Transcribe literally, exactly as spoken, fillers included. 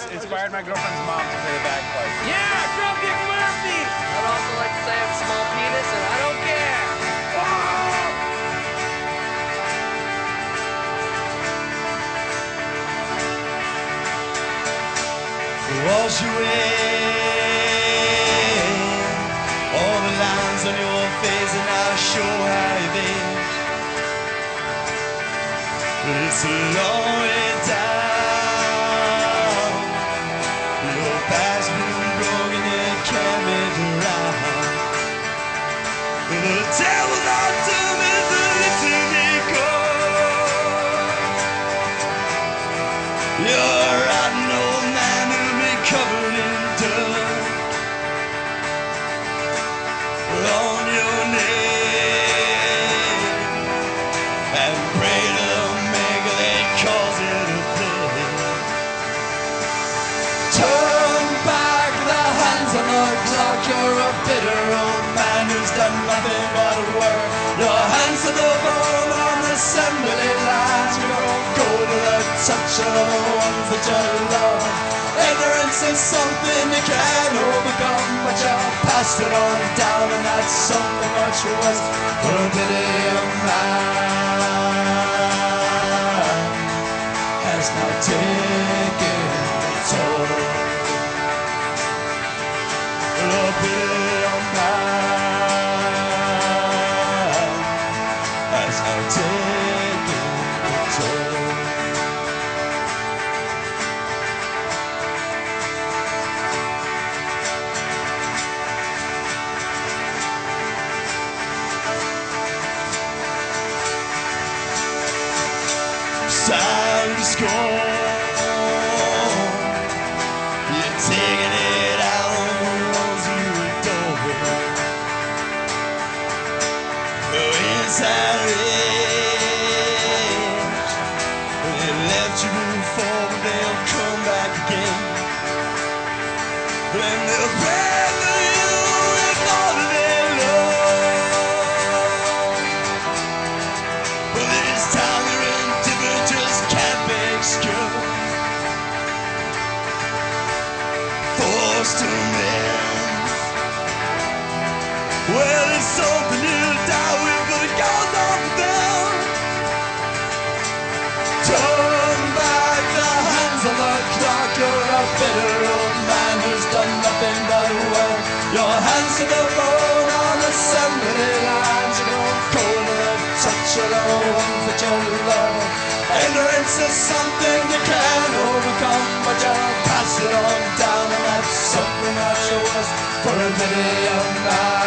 inspired my girlfriend's mom to play the bagpipes. Yeah, drum kick Murphy! I'd also like to say I have a small penis and I don't care. Wash away all the lines on your face and I'll show how you've been. It's a long way down. Your back's been broken, it can't be around. The devil's out to me, the little Nico. You're right, no man who'll be covered in dirt. On your name and pray to the maker that calls it a play. Turn back the hands on the clock. You're a bitter old man who's done nothing but work. Your hands to the bone on the assembly lines. You don't go to the touch of the ones that you love. Ignorance is something you can't overcome, but you passed it on down, and that's something much worse. For a pity a man has now taken the toll. For a pity a man has now taken the toll. Time's gone. You're taking it out on the ones you adore. You're inside rage. They left you before, but they'll come back again. And they'll pray for you with all of their love. But this time you're indifferent, just can't be excused. Forced to mend. Well, it's something you die with, but it goes on for them. Turn back the hands of the clock. You're a bitter old man who's done nothing but work. Your hands to the bone on assembly lines. You don't go to the touch of the ones that you love. Ignorance is something you can't overcome, but you pass it on down, and that's something much worse. For a pity of man